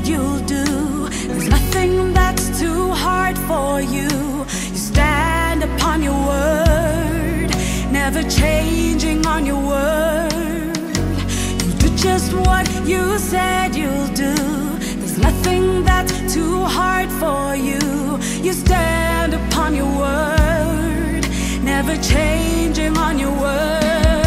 said you'll do. There's nothing that's too hard for you. You stand upon your word, never changing on your word. You do just what you said you'll do. There's nothing that's too hard for you. You stand upon your word, never changing on your word.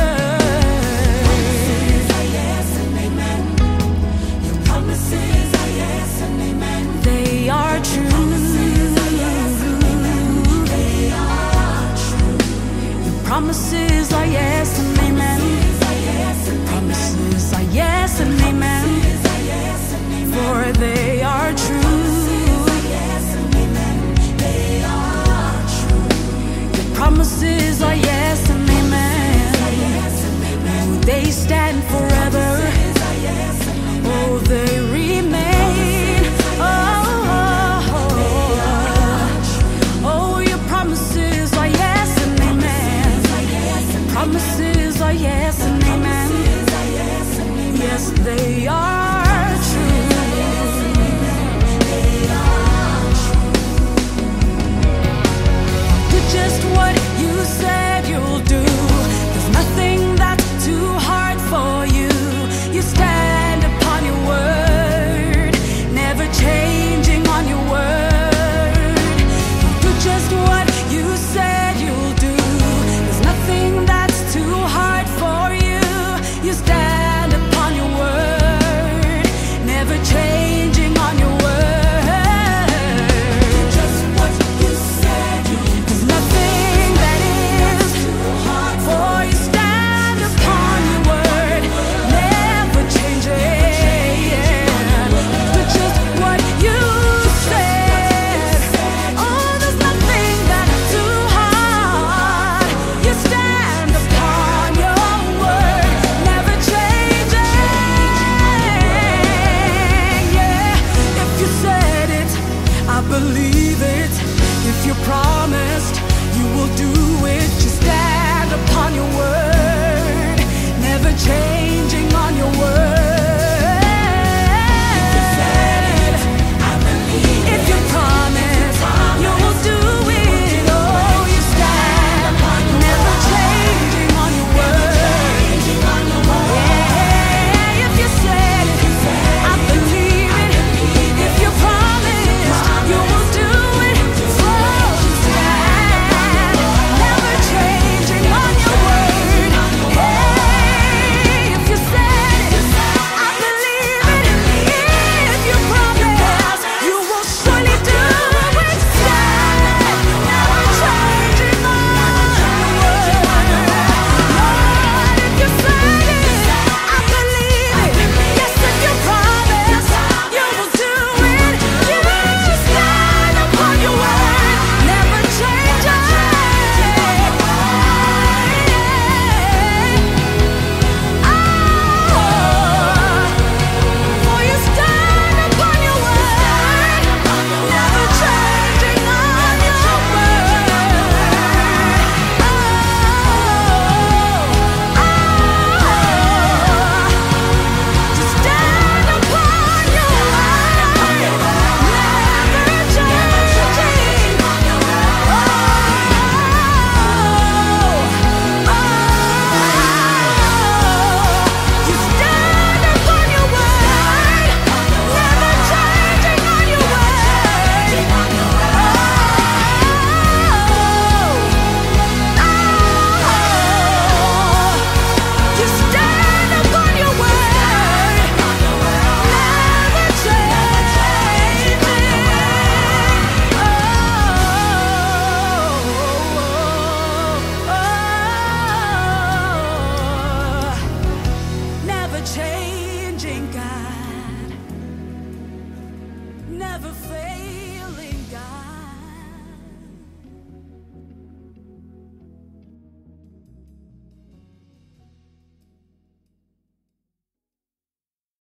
Promises are yes and amen. Promises are yes and amen. For they are true. Your promises are yes and amen. They stand forever. Oh, they remain. Oh, your promises are yes and amen. Promises are yes and amen. Yes, they are.